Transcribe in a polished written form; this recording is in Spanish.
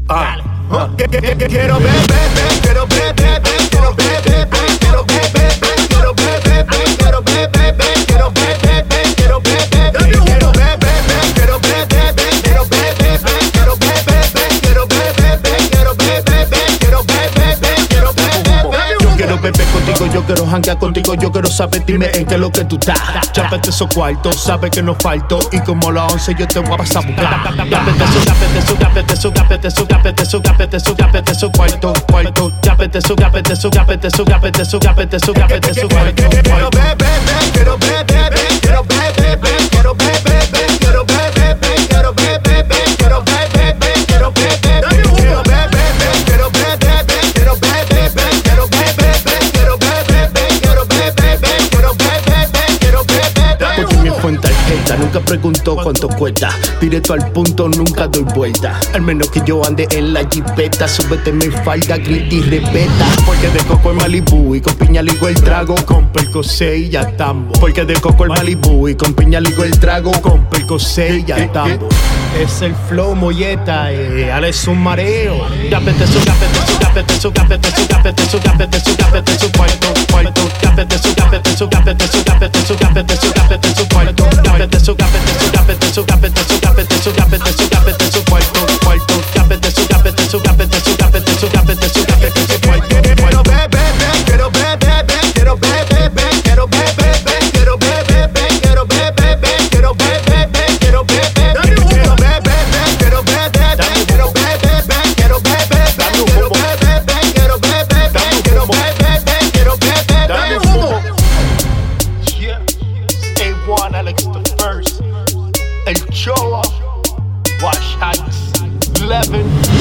Dale. Quiero beber, quiero beber, quiero beber, quiero beber, quiero beber, quiero beber, quiero beber, quiero beber, quiero beber, quiero beber, quiero beber, quiero beber, quiero beber, quiero beber, quiero beber, quiero beber. Yo quiero beber contigo, yo quiero janguear contigo, yo quiero saber, dime en qué es lo que tú estás. Chápate esos cuartos, sabes que no falto, y como a las 11 yo te voy a pasar a buscar. Chápate eso, chápate eso, chápate eso, chápate eso, chápate eso, chápate eso, chápate eso, cuarto, cuarto. Chápate eso, chápate eso, chápate eso, chápate eso, chápate eso, chápate eso, cuarto. Quiero beber, quiero beber, quiero beber, quiero beber, quiero beber, quiero beber, quiero beber, quiero beber, quiero beber, quiero beber, quiero beber, quiero beber, quiero beber, quiero beber, quiero beber, quiero beber. Porque mi fuente tarjeta, nunca pregunto cuánto cuesta. Directo al punto, nunca doy vuelta. Al menos que yo ande en la jipeta. Súbete mi falda, grita y repeta. Porque de coco el Malibu y con piña ligo el trago. Con Percocet y ya tambo. Porque de coco el Malibu y con piña ligo el trago. Con Percocet y ya tambo. Es el flow molleta, ahora es un mareo. Chápete eso, chápete eso, chápete eso, chápete eso, chápete eso, chápete eso, chápete eso, cuarto, cuarto. Chápete eso, chápete eso, chápete eso, chápete eso, chápete eso, chápete eso, cuarto. Chápete eso, chápete eso, chápete eso, chápete eso, chápete eso, chápete eso, chápete eso, cuarto, cuarto. Chápete eso, chápete eso, chápete eso, chápete eso, chápete eso, chápete eso, cuarto. Quiero beber, quiero beber, quiero beber, quiero beber, quiero beber, quiero beber, quiero beber, quiero beber. Alex the first, El Cholo, Wash Heights, 11.